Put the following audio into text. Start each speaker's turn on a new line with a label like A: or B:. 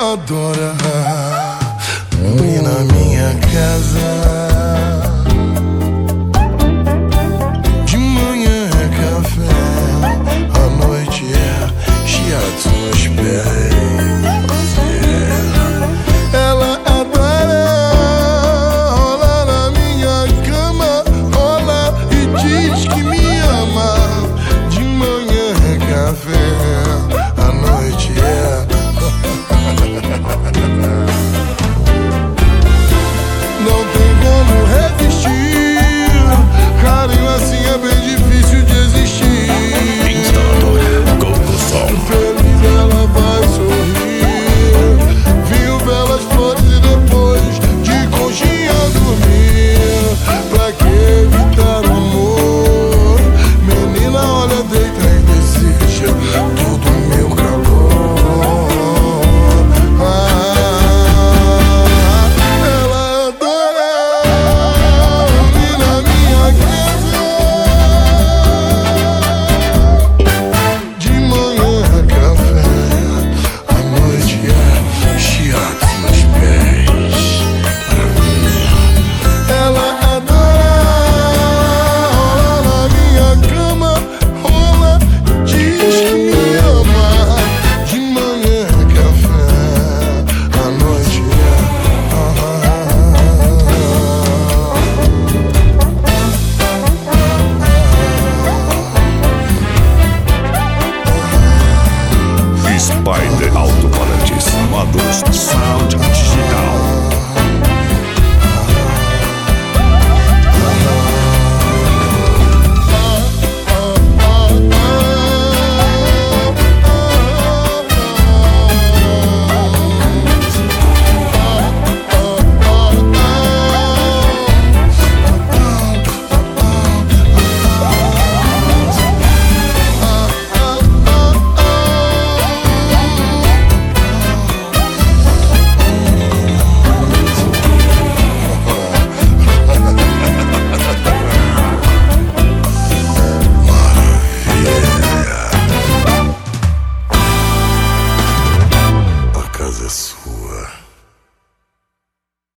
A: ela adora ir na minha casa. De manhã é café, à noite é shiatsu nos pés. Ela adora rolar na minha cama, rola e diz que me ama. De manhã é café,